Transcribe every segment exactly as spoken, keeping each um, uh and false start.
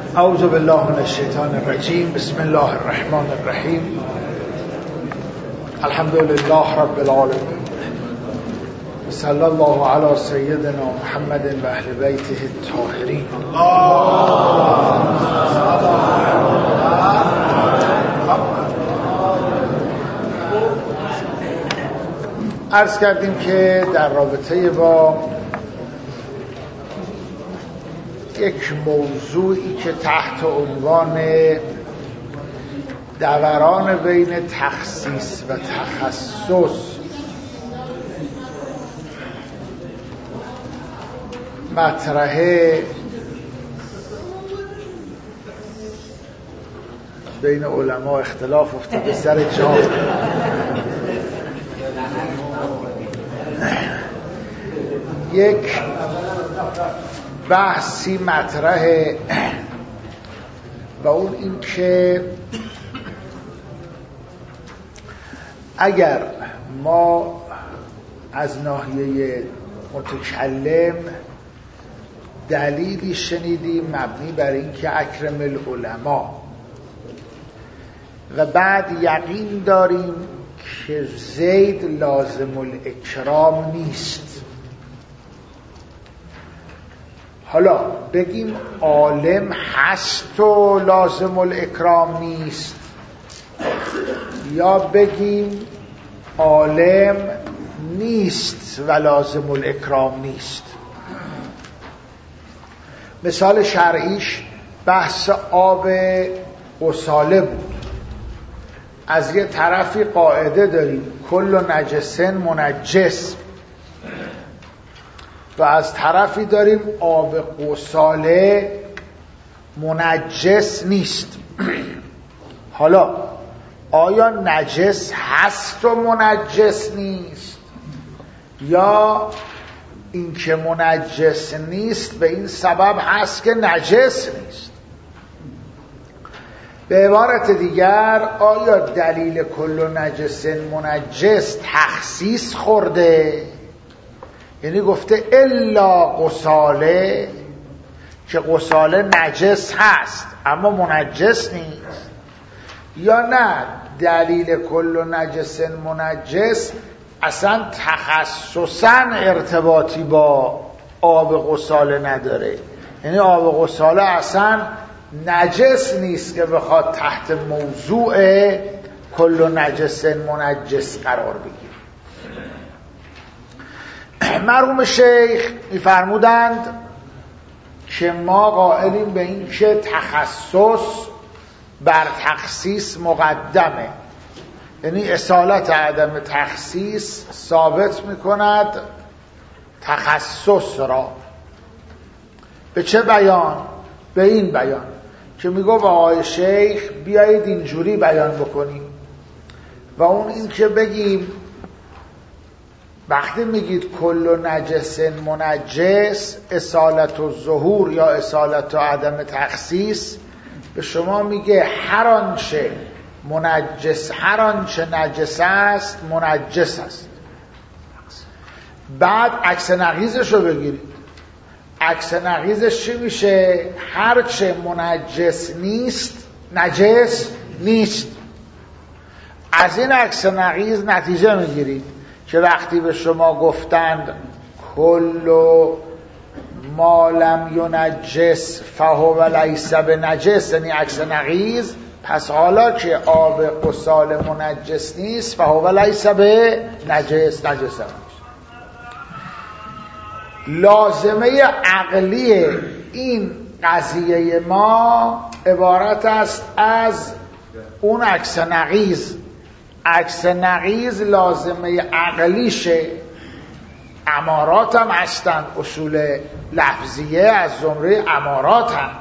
اعوذ بالله من الشیطان الرجیم. بسم الله الرحمن الرحیم. الحمد لله رب العالمین. صلی الله علی سیدنا محمد و اهل بیته الطاهرین. عرض کردیم که در رابطه با یک موضوعی که تحت عنوان دوران بین تخصیص و تخصص مطرحه، بین علما اختلاف افتاده سر جا. یک بحثی مطرحه و اون این که اگر ما از ناحیه متکلم دلیلی شنیدیم مبنی بر این که اکرم العلماء و بعد یقین داریم که زید لازم الاکرام نیست، حالا بگیم عالم هست و لازم الاکرام نیست، یا بگیم عالم نیست و لازم الاکرام نیست. مثال شرعیش بحث آب غساله بود. از یه طرفی قاعده داریم کل نجسن منجس و از طرفی داریم آب غساله منجس نیست. حالا آیا نجس هست و منجس نیست، یا اینکه منجس نیست به این سبب هست که نجس نیست؟ به عبارت دیگر آیا دلیل کل نجس منجس تخصیص خورده، یعنی گفته الا غساله که غساله نجس هست اما منجس نیست، یا نه دلیل کل نجس منجس اصلا تخصصا ارتباطی با آب غساله نداره، یعنی آب غساله اصلا نجس نیست که بخواد تحت موضوع کل نجس منجس قرار بگیره. مرحوم شیخ می‌فرمودند که ما قائلیم به این که تخصص بر تخصیص مقدمه، یعنی اصالت عدم تخصیص ثابت می‌کند تخصص را. به چه بیان؟ به این بیان که میگو آقای شیخ بیایید اینجوری بیان بکنیم، و اون این که بگیم وقتی میگید کل نجس منجس اصالت و ظهور یا اصالت و عدم تخصیص، به شما میگه هر آنچه منجس هر آنچه نجس است منجس است. بعد عکس نقیضش رو بگیرید، عکس نقیضش چی میشه؟ هر چه منجس نیست نجس نیست. از این عکس نقیض نتیجه میگیرید که وقتی به شما گفتند کل ما لم ینجس فهو لیس بنجس، یعنی عکس نقیض، پس حالا که آب غساله منجس نیست فهو لیس بنجس، نجس است. لازمه عقلی این قضیه ما عبارت است از اون عکس نقیض. عکس نقیض لازمه عقلیشه. امارات هم هستند، اصول لفظیه از زمره امارات هم.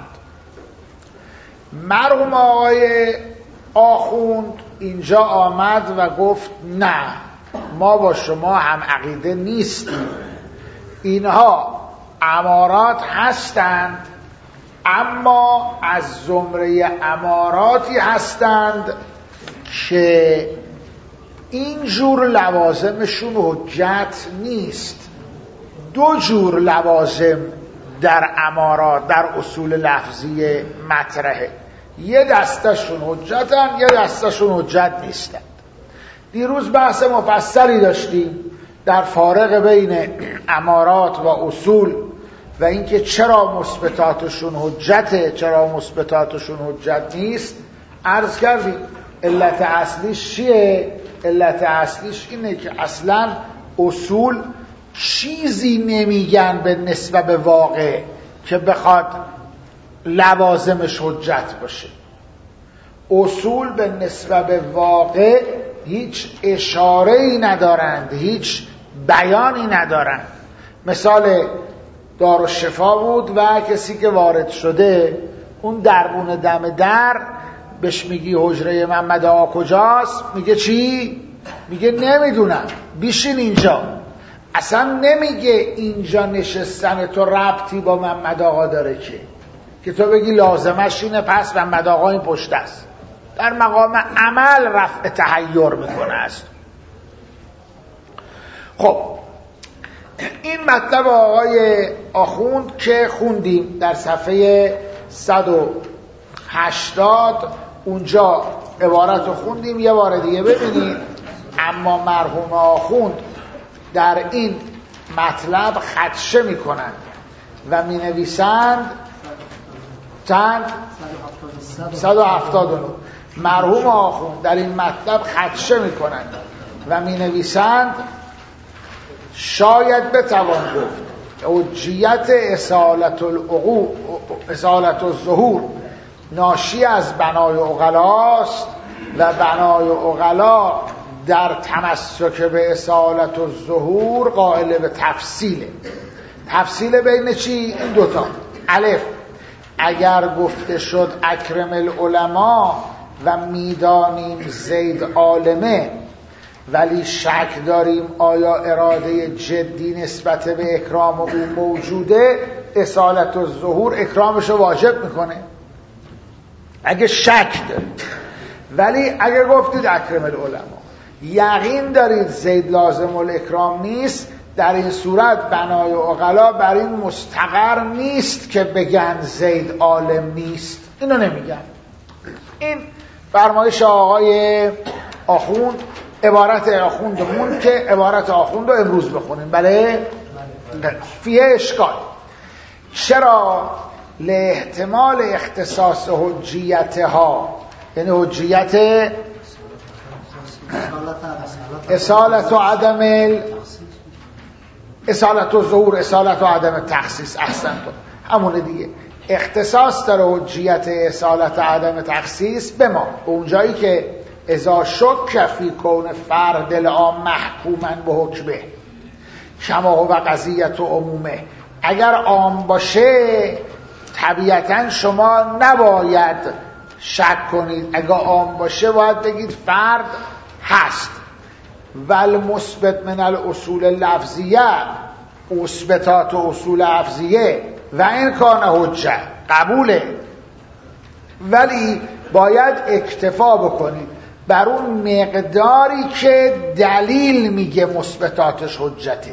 مرحوم آقای آخوند اینجا آمد و گفت نه، ما با شما هم عقیده نیستیم، اینها امارات هستند اما از زمره اماراتی هستند که این جور لوازمشون حجت نیست. دو جور لوازم در امارات، در اصول لفظی مطرحه. یه دستشون حجتن، یه دستشون حجت نیستن. دیروز بحث مفصلی داشتیم در فارق بین امارات و اصول و اینکه چرا مثبتاتشون حجته، چرا مثبتاتشون حجت نیست. عرض کردیم علت اصلیش چیه؟ علت اصلیش اینه که اصلا اصول چیزی نمیگن به نسبت به واقع که بخواد لوازمش حجت باشه. اصول به نسبت به واقع هیچ اشاره‌ای ندارند، هیچ بیانی ندارند. مثال دارالشفا بود و کسی که وارد شده اون دربون دم در بهش میگی حجره محمد آقا کجاست؟ میگه چی؟ میگه نمیدونم، بیشین اینجا. اصلا نمیگه اینجا نشستن تو ربطی با محمد آقا داره که که تو بگی لازمش اینه پس محمد آقا این پشت است. در مقام عمل رفع تحیر میکنه است. خب این مطلب آقای آخوند که خوندیم در صفحه صد و هشتاد، اونجا عبارت رو خوندیم. یه بار دیگه ببینید. اما مرحوم آخوند در این مطلب خدشه میکنند و می نویسند چند؟ صد و هفتاد و نه. مرحوم آخوند در این مطلب خدشه میکنند و می نویسند شاید بتوان گفت حجیت اصالت العقول، اصالت الظهور ناشی از بنای عقلاست و بنای عقلا در تمسک به اصالت الظهور قائل به تفصیله. تفصیل بین چی؟ این دوتا. الف، اگر گفته شد اکرم العلماء و میدانیم زید عالمه ولی شک داریم آیا اراده جدی نسبت به اکرام او موجوده، اصالت الظهور اکرامشو واجب میکنه اگه شک دارید. ولی اگه گفتید اکرم العلماء یقین دارید زید لازم الاکرام نیست، در این صورت بنای عقلا بر این مستقر نیست که بگن زید عالم نیست. اینو نمیگن. این فرمایش آقای آخوند، عبارت آخوندمون که عبارت آخوند رو امروز بخونیم. بله؟ فیه اشکال. چرا لاحتمال اختصاص حجیتها، یعنی حجیت اصالت و عدم ال... اصالت و ظهور، اصالت و عدم تخصیص، احسن تو همونه دیگه. اختصاص داره حجیت اصالت و عدم تخصیص به ما اونجایی که اذا شک فی کون فرد العام محکوما به حکمه کما هو قضیت و عمومه. اگر عام باشه طبیعتا شما نباید شک کنید، اگر عام باشه باید بگید فرد هست. والمثبت من الاصول اللفظیه، مثبتات و اصول لفظیه و این کان حجه قبوله، ولی باید اکتفا بکنید بر اون مقداری که دلیل میگه مثبتاتش حجته.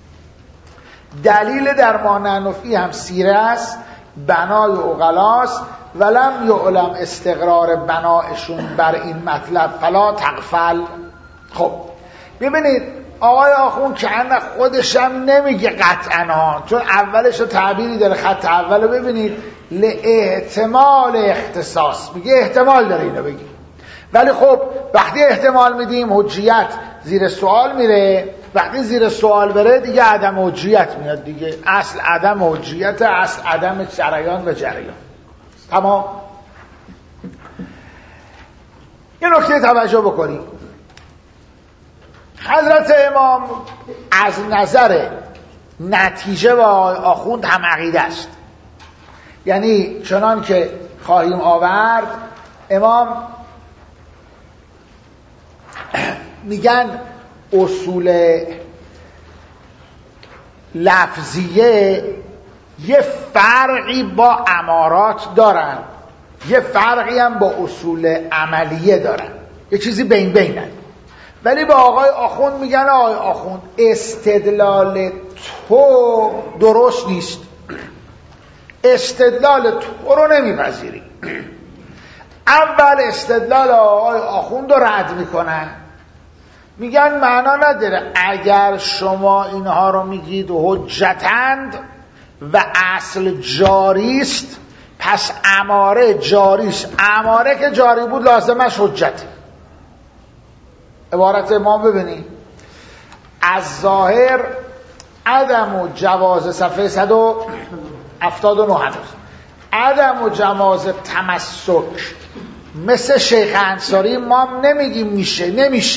دلیل در مانعنفی هم سیره است، بنای عقلاست، ولم یعلم استقرار بنایشون بر این مطلب فلا تغفل. خب ببینید آقای آخوند که انا خودشم نمیگه قطعا، چون اولش رو تعبیری داره، خط اول رو ببینید، لاحتمال اختصاص میگه احتمال داره اینو بگی. ولی خب وقتی احتمال میدیم حجیت زیر سوال میره، وقتی زیر سوال بره دیگه عدم حجیت میاد دیگه. اصل عدم حجیت، اصل عدم جریان و جریان. تمام. یه نکته توجه بکنیم. حضرت امام از نظر نتیجه با آخوند هم عقیده است، یعنی چنان که خواهیم آورد امام میگن اصول لفظیه یه فرقی با امارات دارن، یه فرقی هم با اصول عملیه دارن، یه چیزی بین بینن. ولی با آقای آخوند میگن آقای آخوند استدلال تو درست نیست. استدلال تو رو نمیپذیری. اول استدلال آقای آخوند رو رد میکنن، میگن معنا نداره اگر شما اینها رو میگید حجتند و اصل جاریست، پس اماره جاریست. اماره که جاری بود لازمش حجته. عبارت ما ببینید از ظاهر عدم و جواز، صفحه صد و هفتاد و نه هنوز، عدم و جواز تمسک مثل شیخ انصاری ما نمیگیم میشه، نمیشه.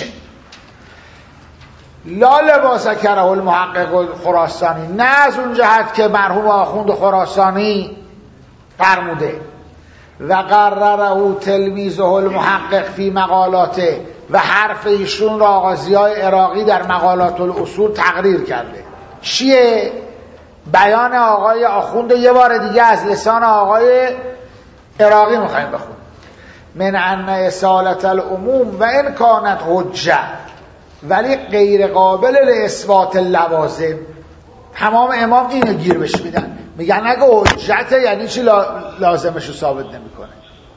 لا لباس کره المحقق خراسانی، نه از اون جهت که مرحوم آخوند خراسانی فرموده و قرره تلمیذه المحقق فی مقالاته، و حرف ایشون را آغازیای عراقی در مقالات الاصول تقریر کرده. چیه؟ بیان آقای آخوند یه بار دیگه از لسان آقای عراقی میخوایم بخونیم. من ان اصالت العموم و ان کانت حجه ولی غیر قابل لاثبات اللوازم. تمام امام اینو گیر بهش میدن، میگن اگه حجته یعنی چی لازمشو ثابت نمیکنه.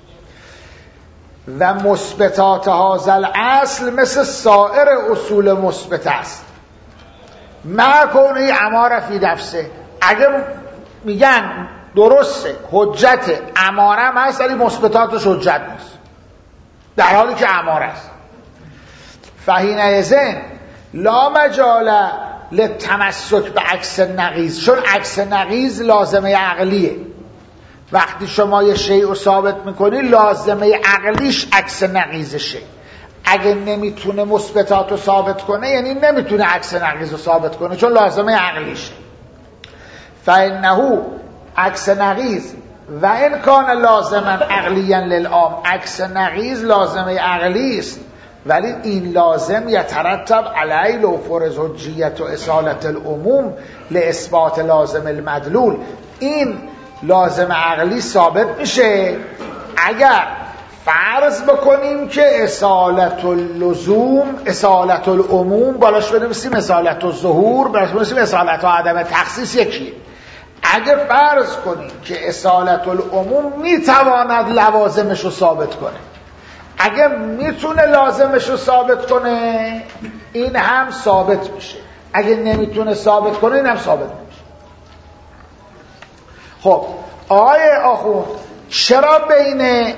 و مثبتات هذا الاصل مثل سایر اصول مثبت است، ما کنه اماره فی نفسه. اگه میگن درسته حجت اماره هم هست ولی مثبتاتش حجت نیست، در حالی که اماره است. فحینئذ لا مجال للتمسک به عکس نقیض، چون عکس نقیض لازمه عقلیه. وقتی شما یه شیء رو ثابت میکنی لازمه عقلیش عکس نقیضشه. اگه نمیتونه مثبتات رو ثابت کنه یعنی نمیتونه عکس نقیض رو ثابت کنه، چون لازمه عقلیشه. فانه عکس نقیض و ان کان لازما عقلیا للعام، عکس نقیض لازمه عقلی است ولی این لازم یترتب علی لو فرض حجیت و اصالت العموم لاثبات لازم المدلول. این لازم عقلی ثابت میشه اگر فرض بکنیم که اصالت اللزوم، اصالت العموم بالاش بنویسیم اصالت الظهور، بالاش بنویسیم اصالت عدم تخصیص یکیه. اگه فرض کنیم که اصالت العموم میتواند لوازمش رو ثابت کنه، اگه میتونه لازمش رو ثابت کنه این هم ثابت میشه، اگه نمیتونه ثابت کنه این هم ثابت میشه. خب آقای آخوند چرا بین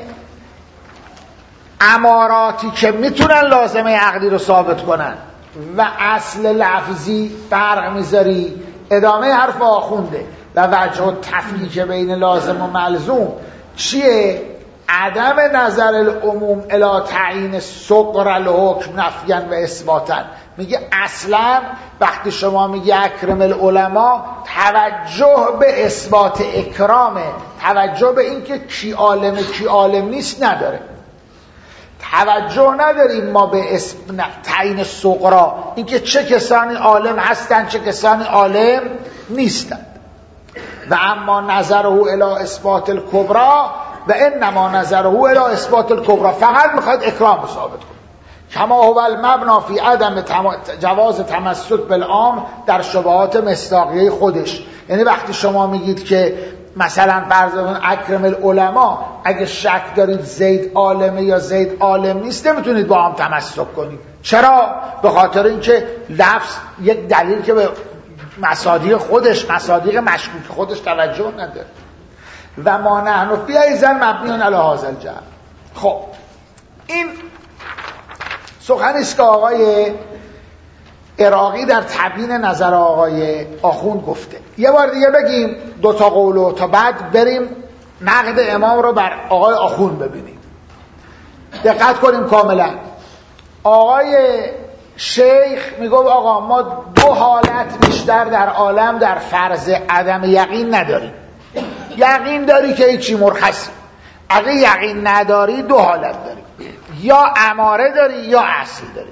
اماراتی که میتونن لازمه عقلی رو ثابت کنن و اصل لفظی فرق میذاری؟ ادامه حرف آخونده و وجه تفکیک بین لازم و ملزوم چیه؟ عدم نظر العموم الی تعیین صغر الحکم نفیاً و اثباتاً. میگه اصلا وقتی شما میگه اکرم العلماء توجه به اثبات اکرامه، توجه به اینکه کی عالمه کی عالم نیست نداره. توجه نداریم ما به اسم تعیین صغرا، اینکه چه کسانی عالم هستند چه کسانی عالم نیستند. و اما نظره الی اثبات الکبرا و انما نظره الی اثبات الکبرا، فقط میخواد اکرام رو ثابت کنه. کما هو المبنا فی عدم جواز تمسک بالعام در شبهات مصداقیه خودش. یعنی وقتی شما میگید که مثلا فرض کنید اکرم العلماء، اگه شک دارید زید عالمه یا زید عالم نیست نمیتونید با هم تمسک کنید. چرا؟ به خاطر اینکه لفظ یک دلیل که به مصادیق خودش، مصادیق مشکوک خودش توجه نداره. و ما نحن فی ایذن مبنیون علی هذا الجهل. خب این سخنی است که آقای عراقی در تبیین نظر آقای آخوند گفته. یه بار دیگه بگیم دو تا قولو تا بعد بریم نقد امام رو بر آقای آخوند ببینیم. دقت کنیم کاملا. آقای شیخ میگه آقا ما دو حالت بیشتر در عالم در فرض عدم یقین نداریم. یقین داری که هیچی مرخصی، اگه یقین نداری دو حالت داری، یا اماره داری یا اصل داری.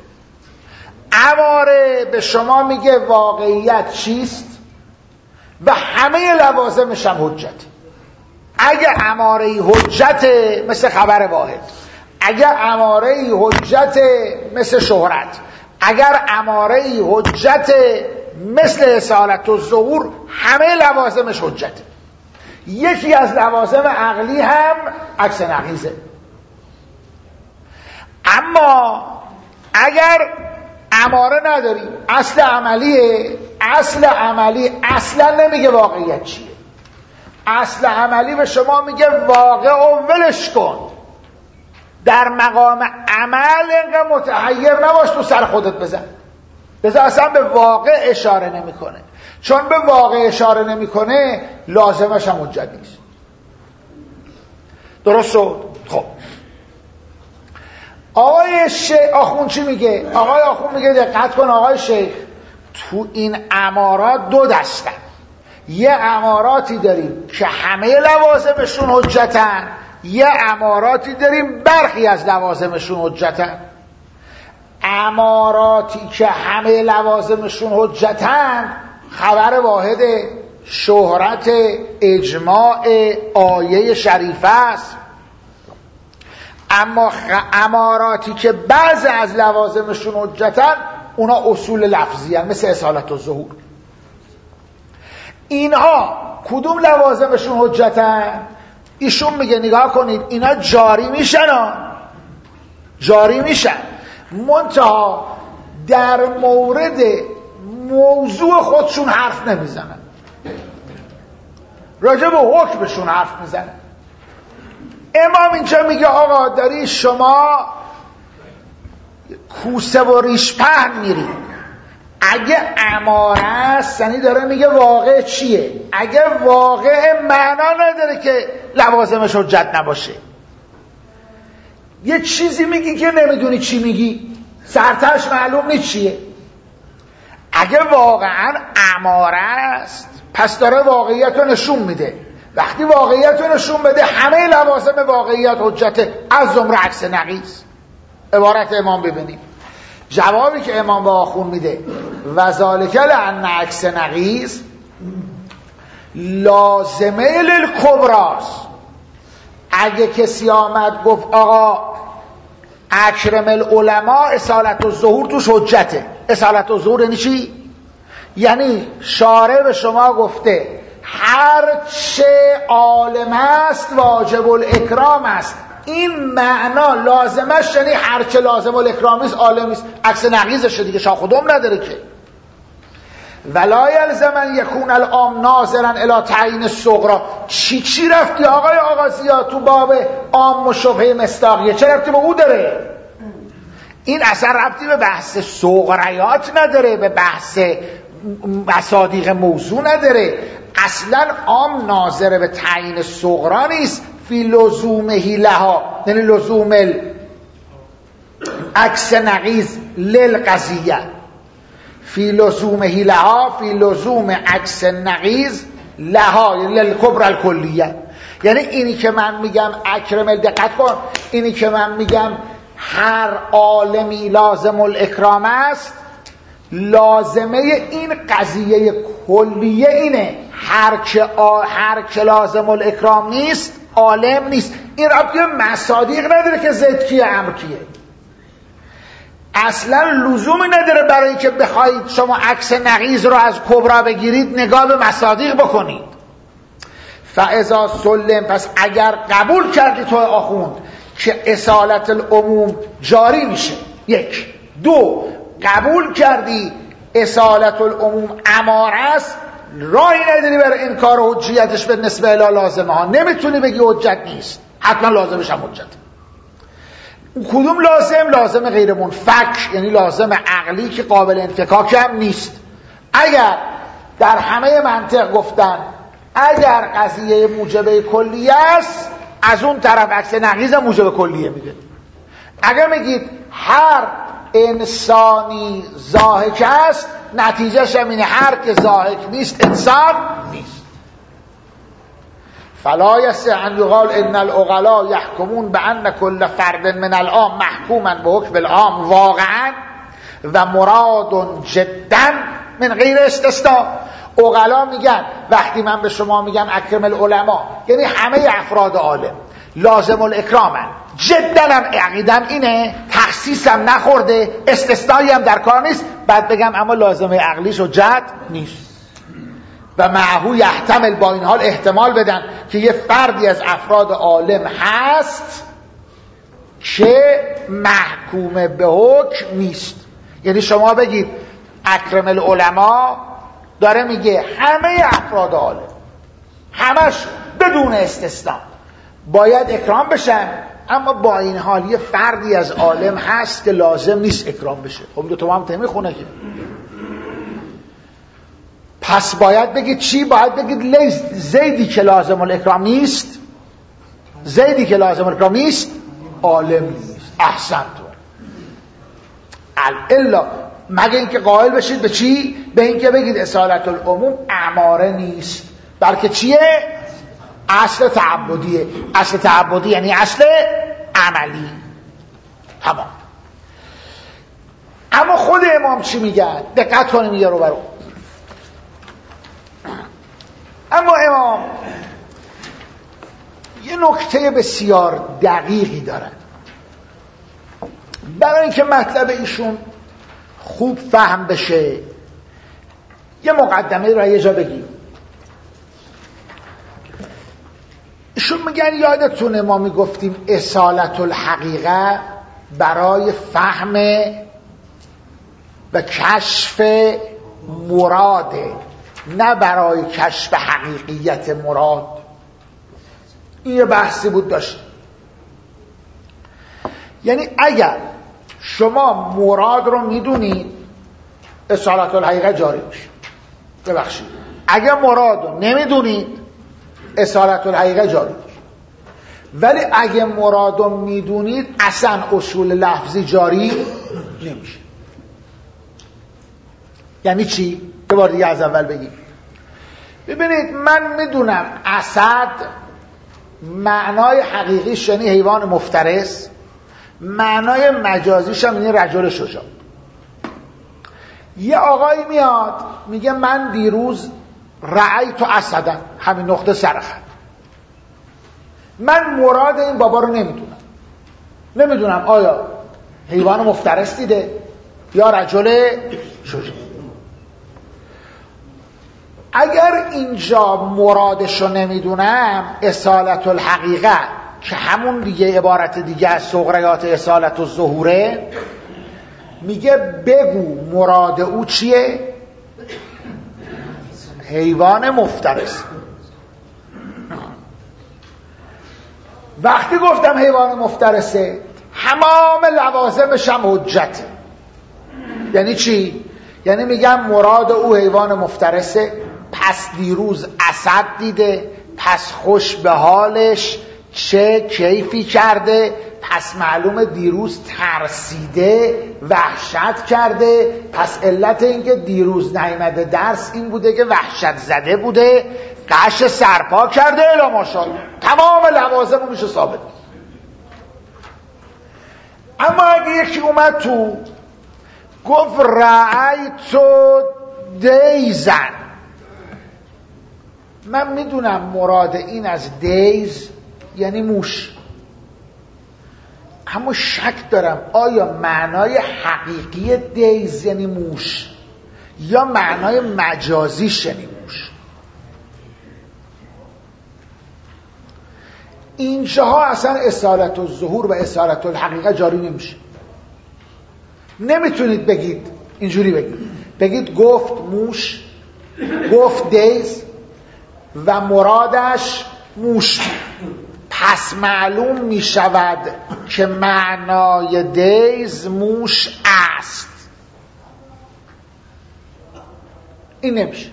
اماره به شما میگه واقعیت چیست و همه لوازمش هم حجت. اگه اماره حجت مثل خبر واحد، اگر اماره حجت مثل شهرت، اگر اماره حجت مثل اصالت و ظهور، همه لوازمش حجته. یکی از لوازم عقلی هم عکس نقیضه. اما اگر اماره نداری، اصل عملیه، اصل عملی اصلا نمیگه واقعیت چیه. اصل عملی به شما میگه واقع و ولش کن، در مقام عمل اینقدر متحیر نباش تو سر خودت بزن. بذار اصلا به واقع اشاره نمیکنه، چون به واقع اشاره نمیکنه لازمش هم حجت نیست. درست شد؟ خب آقای شیخ آخون چی میگه؟ آقای آخون میگه دقت کن آقای شیخ، تو این امارات دو دستن. یه اماراتی داریم که همه لوازمشون حجتن، یه اماراتی داریم برخی از لوازمشون حجتن. اماراتی که همه لوازمشون حجتن خبر واحد شهرت اجماع آیه شریفه است. اما اماراتی که بعض از لوازمشون حجتن اونا اصول لفظی هستند، مثل اصالت و ظهور. اینها کدوم لوازمشون حجتن؟ ایشون میگه نگاه کنید اینا جاری میشن ها. جاری میشن، منتها در مورد موضوع خودشون حرف نمیزنن، راجع به حکمشون حرف میزنن. امام اینجا میگه آقا داری شما کوسه و ریش پهن میری. اگه اماره است یعنی داره میگه واقع چیه. اگه واقع معنا نداره که لوازمش حجت نباشه. یه چیزی میگی که نمیدونی چی میگی، سرتش معلوم نیست چیه. اگه واقعا اماره است پس داره واقعیت رو نشون میده. وقتی واقعیت رو نشون بده همه لوازم واقعیت حجته، از جمله عکس نقیض. عبارت امام ببینیم، جوابی که امام با آخون میده و ذالک لأن عکس نقیض لازمه للکبراست. اگه کسی آمد گفت آقا اکرم العلماء اصالت و ظهور توش حجته. اصالت و ظهور یعنی چی؟ یعنی شارع به شما گفته هر چه عالم است واجب الاکرام است. این معنا لازمش یعنی هر چه لازم الاکرام است عالم است. عکس نقیضشه دیگه، شاخ و دم نداره که. ولا یلزم ان یکون العام ناظرا الی تعیین الصغرا. چی چی رفتی آقای آغازیا تو باب عام و شبهه مصداقیه؟ چه رفتی به او داره؟ این اصلا ربطی به بحث صغریات نداره، به بحث مصادیق موضوع نداره. اصلا عام ناظر به تعیین صغرا نیست فی لزومه لها، یعنی لزوم عکس نقیض للقضیه. فی لزومه لها، فی لزوم عکس نقیض لها، یعنی للکبر الکلیه. یعنی اینی که من میگم اکرم، دقت کن، اینی که من میگم هر عالمی لازم الاکرام است، لازمه این قضیه کلیه اینه هر که هر که لازم الاکرام نیست عالم نیست. این ربطی به مصادیق نداره که زد کیه امر کیه. اصلا لزومی نداره برای اینکه بخواید شما عکس نقیض رو از کبرا بگیرید نگاه به مصادیق بکنید. فاذا سلم، پس اگر قبول کردی تو آخوند که اصالت العموم جاری میشه، یک. دو، قبول کردی اصالت العموم اماره است، راهی نداری برای انکار حجیتش به نسبه الی لازمه ها. نمیتونی بگی حجت نیست، حتما لازمش هم حجت. کدوم لازم؟ لازم غیر منفک، یعنی لازم عقلی که قابل انفکاک هم نیست. اگر در همه منطق گفتن اگر قضیه موجبه کلیه است، از اون طرف عکس نقیض موجب کلیه میده. اگر میگید هر انسانی ضاحک است، نتیجهش هم اینه هر که ضاحک نیست انسان نیست. فلا یصح ان یقال ان العقلاء یحکمون بان کل فرد من العام محکوما به حکم العام واقعا و مراد جدا من غیر استثناء. عقلا میگن وقتی من به شما میگم اکرم العلماء یعنی همه افراد عالم لازم الاکرامن، جدا هم عقیدم اینه، تخصیصم نخورده، استثنایی هم در کار نیست، بعد بگم اما لازمه عقلیش حجت نیست. و معهو یحتمل، با این حال احتمال بدن که یه فردی از افراد عالم هست که محکوم به حکم نیست. یعنی شما بگید اکرم العلماء داره میگه همه افراد عالم، همش بدون استثنا باید اکرام بشن، اما با این حال یه فردی از عالم هست که لازم نیست اکرام بشه. خب دو تا هم نمیخونه که. پس باید بگید چی؟ باید بگید زیدی که لازم الاکرام نیست، زیدی که لازم الاکرام نیست عالم نیست. احسنتون. الا مگه اینکه قائل بشید به چی؟ به اینکه بگید اصالت العموم اماره نیست، بلکه چیه؟ اصل تعبدیه. اصل تعبدی یعنی اصل عملی. تمام. اما خود امام چی میگن؟ دقت کنیم یه رو برو. اما امام یه نکته بسیار دقیقی دارن. برای اینکه مطلب ایشون خوب فهم بشه یه مقدمه رو یه جا بگیم. ایشون میگن یادتونه ما میگفتیم اصالت الحقیقه برای فهم و کشف مراده، نه برای کشف حقیقیت مراد. این یه بحثی بود داشت. یعنی اگر شما مراد رو میدونید اصالت الحقیقه جاری میشه. ببخشید اگر مراد رو نمیدونید اصالت الحقیقه جاری میشه. ولی اگه مراد رو میدونید اصلا اصول لفظی جاری نمیشه. یعنی چی؟ یه بار دیگه از اول بگیم. ببینید من میدونم اسد معنای حقیقیش یعنی حیوان مفترس، معنای مجازیش هم یعنی رجل شجاع. یه آقایی میاد میگه من دیروز رأیت اسدا، همین نقطه سرخط. من مراد این بابا رو نمیدونم. نمیدونم آیا حیوان مفترس دیده یا رجل شجاع. اگر اینجا مرادشو نمیدونم اصالت الحقیقه که همون دیگه عبارت دیگه از صغریات اصالت الظهوره، میگه بگو مراد او چیه؟ حیوان مفترس. وقتی گفتم حیوان مفترسه تمام لوازمش هم حجته. یعنی چی؟ یعنی میگم مراد او حیوان مفترسه، پس دیروز اسد دیده، پس خوش به حالش، چه کیفی کرده، پس معلومه دیروز ترسیده، وحشت کرده، پس علت اینکه دیروز نیامده درس این بوده که وحشت زده بوده، قش سرپا کرده. الا ماشاءالله تمام لوازم میشه ثابت. اما اگه یکی اومد تو گفت رأیت دیزن، من میدونم مراد این از دیز یعنی موش، اما شک دارم آیا معنای حقیقی دیز یعنی موش یا معنای مجازیش یعنی موش. اینجاها اصلا اصالت الظهور و اصالت الحقیقه جاری نمیشه. نمیتونید بگید اینجوری بگید بگید گفت موش، گفت دیز و مرادش موش، پس معلوم می شود که معنای دیز موش است. این نمیشه.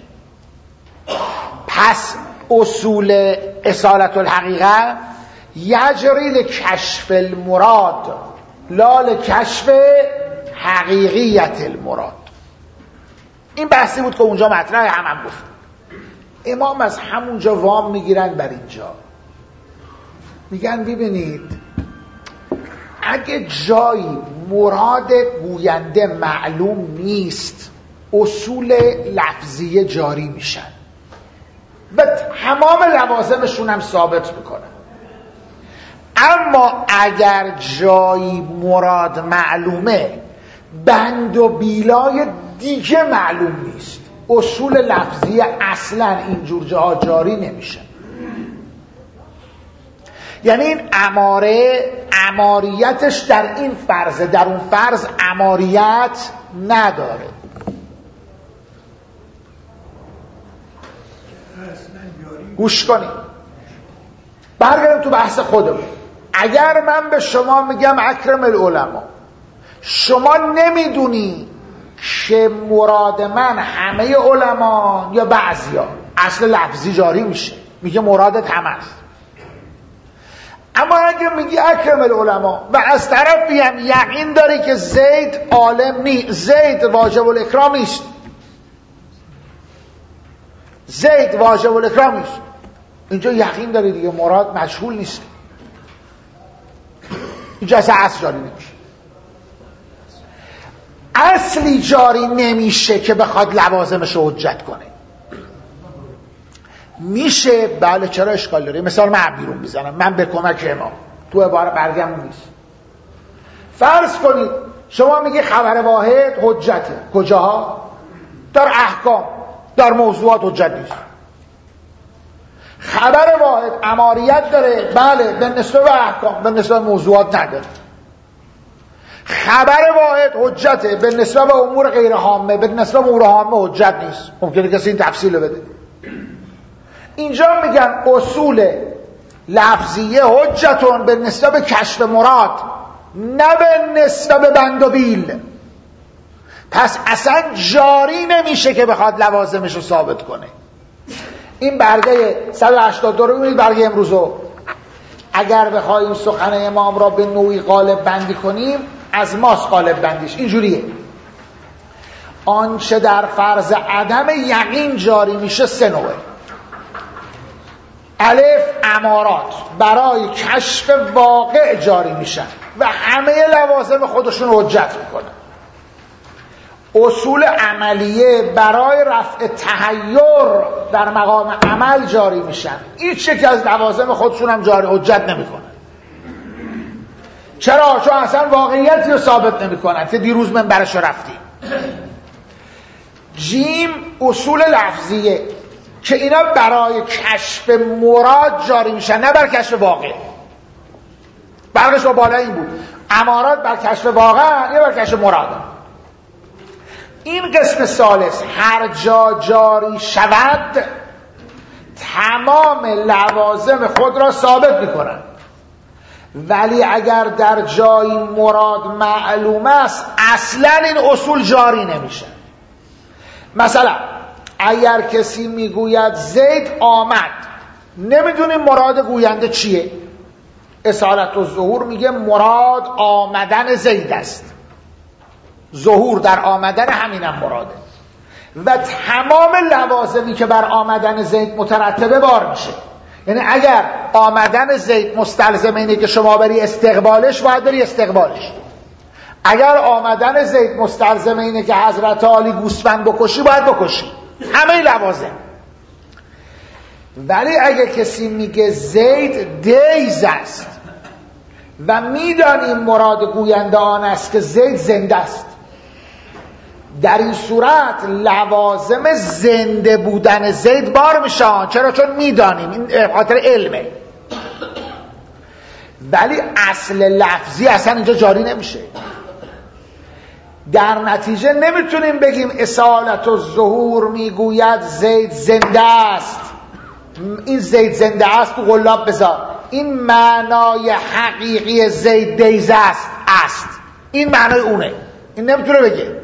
پس اصول اصالت الحقیقه یجری لکشف المراد لا لکشف حقیقیت المراد. این بحثی بود که اونجا مطرح هم هم گفت. امام از همونجا وام میگیرن بر اینجا، میگن ببینید اگه جایی مراد گوینده معلوم نیست اصول لفظیه جاری میشن و تمام لوازمشون هم ثابت میکنن. اما اگر جایی مراد معلومه بند و بیلای دیگه معلوم نیست، اصول لفظی اصلا اینجور جاها جاری نمیشه. یعنی این اماره اماریتش در این فرضه، در اون فرض اماریت نداره. گوش کنید، برگردیم تو بحث خودمون. اگر من به شما میگم اکرم العلماء، شما نمیدونی که مراد من همه علما یا بعضیا، اصل لفظی جاری میشه، میگه مرادت همه است. اما اگه میگی اکرم العلماء و از طرفی هم یقین داری که زید عالم نیست، زید واجب الاکرام نیست، زید واجب الاکرام نیست، اینجا یقین داری دیگه مراد مجهول نیست، اینجا اصلا اصل جاری نمیشه. اصلی جاری نمیشه که بخواد لوازمش رو حجت کنه. میشه، بله، چرا اشکال داره؟ مثال من بیرون میزنم، من به کمک امام تو عباره برگم نیست. فرض کنید شما میگی خبر واحد حجته، کجاها؟ در احکام، در موضوعات حجت نیست. خبر واحد اماریت داره، بله، به نسبت به احکام، به نسبت به موضوعات نداره. خبر واحد حجته به نسبت به امور غیر هامه، به نسبت به امور هامه حجت نیست. ممکنه کسی این تفصیل بده. اینجا میگن اصول لفظیه حجتون به نسبت به کشف مراد، نه به نسبت به بند و بیل. پس اصلا جاری نمیشه که بخواد لوازمش رو ثابت کنه. این برگه صد و هشتاد و دو رو ببینید، برگه امروزو. اگر بخوایم سخن امام را به نوعی قالب بندی کنیم، از ماست قالب بندیش. اینجوریه: آنچه در فرض عدم یقین جاری میشه سه نوعه. الف، امارات برای کشف واقع جاری میشن و همه لوازم خودشون حجت میکنن. اصول عملیه برای رفع تحیر در مقام عمل جاری میشن، هیچ یکی از لوازم خودشون هم جاری حجت نمیکنن. چرا؟ چون اصلا واقعیتی رو ثابت نمیکنن که دیروز منبرش رو رفتیم. جیم، اصول لفظیه که اینا برای کشف مراد جاری میشن، نه بر کشف واقع. فرقش با بالا این بود، امارات بر کشف واقع، یا بر کشف مراد. این قسم ثالث هر جا جاری شود تمام لوازم خود را ثابت میکنن، ولی اگر در جایی مراد معلوم است اصلا این اصول جاری نمیشه. مثلا اگر کسی میگوید زید آمد، نمیدونیم مراد گوینده چیه. اصالت الظهور میگه مراد آمدن زید است، ظهور در آمدن همینم مراده، و تمام لوازمی که بر آمدن زید مترتبه بار میشه. یعنی اگر آمدن زید مستلزم اینه که شما بری استقبالش، باید بری استقبالش. اگر آمدن زید مستلزم اینه که حضرت علی گوسفند بکشی، باید بکشی. همه لوازم. ولی اگر کسی میگه زید دیز است و میدانیم مراد گوینده آن است که زید زنده است، در این صورت لوازم زنده بودن زید بار میشن. چرا؟ چون میدانیم، این خاطر علمه. ولی اصل لفظی اصلا اینجا جاری نمیشه. در نتیجه نمیتونیم بگیم اصالت الظهور میگوید زید زنده است، این زید زنده است تو قلاب بذار، این معنای حقیقی زید دیز است است این معنای اونه، این نمیتونه بگه.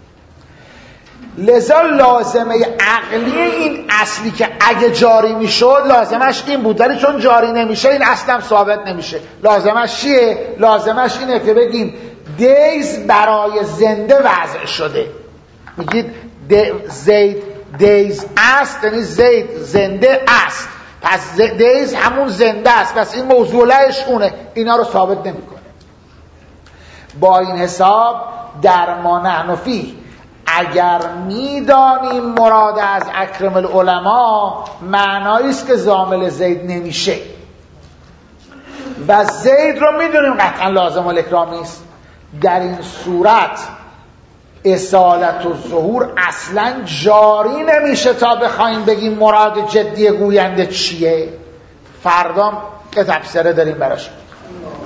لذا لازمه عقلی این اصلی که اگه جاری میشد لازمش این بود، ولی چون جاری نمیشه این اصلا ثابت نمیشه. لازمش چیه؟ لازمش اینه که بگیم دیز برای زنده وضع شده. میگید زید دیز است، یعنی زید زنده است، پس دیز همون زنده است، پس این موضوعش اونه. اینا رو ثابت نمیکنه. با این حساب در ما نحن فیه، اگر میدانیم مراد از اکرم العلماء معنایی است که ضامن زید نمیشه و زید رو میدونیم قطعا لازم الاکرام نیست، در این صورت اصالت و ظهور اصلا جاری نمیشه تا بخوایم بگیم مراد جدی گوینده چیه. فردا یه تفسیره داریم براش.